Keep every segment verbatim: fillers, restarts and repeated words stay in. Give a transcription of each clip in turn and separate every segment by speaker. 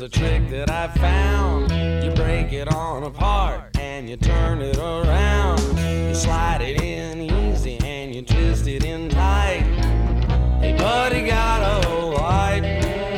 Speaker 1: a trick that I found. You break it on apart and you turn it around. You slide it in easy and you twist it in tight. Hey buddy, got a light.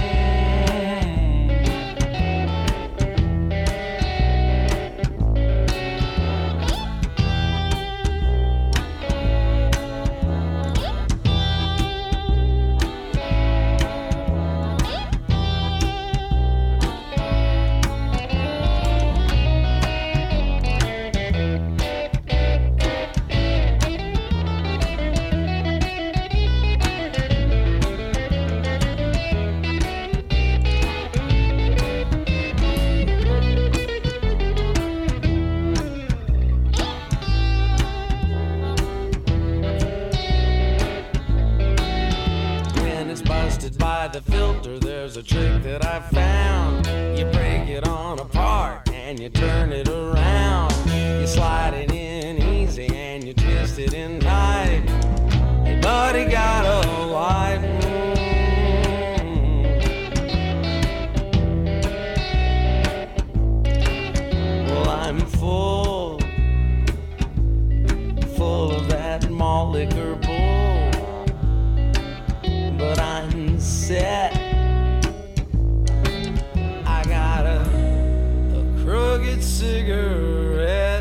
Speaker 1: By the filter, there's a trick that I found. You break it on apart and you turn it around. You slide it in easy and you twist it in tight. Hey buddy, got a light. Well, I'm full, full of that malt liquor bull, but I'm set. I got a, a crooked cigarette.